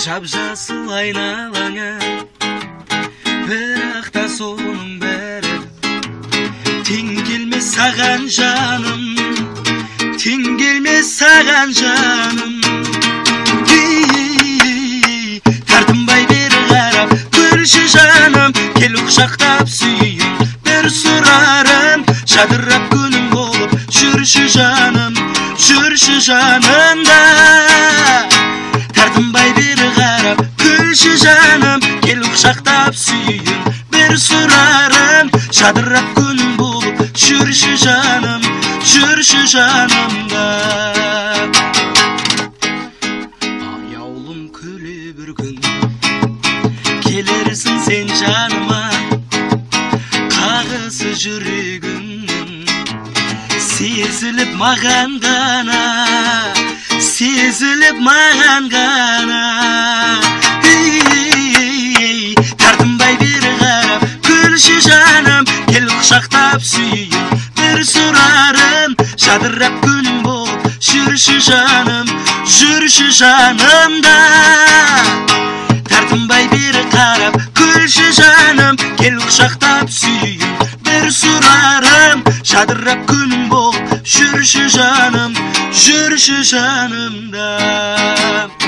Жап-жасыл айналаңа, бірақ та соның бәрі тең келмес саған жаным, тең келмес саған жаным. Тартынбай бері қарап күлші жаным, кел құшақтап сүйейін бір сұрарым. Жадырап күнім болып жүрші жаным, жүрші жанымда. Тартынбай бері қарап күлші жаным, кел құшақтап сүйейін бір сұрарым. Жадырап күнім болып жүрші жаным, жүрші жанымда. Аяулым күле бір күн келерсің сен жаныма, қағысы жүрегімнің сезіліп маған ғана, сезіліп маған ғана. Тартынбай бері қарап күлші жаным, кел құшақтап сүйейін бір сұрарым. Жадырап күнім болып жүрші жаным, жүрші жанымда. Тартынбай бері қарап күлші жаным, кел құшақтап сүйейін бір сұрарым. Жадырап күнім болып жүрші жаным, жүрші жанымда.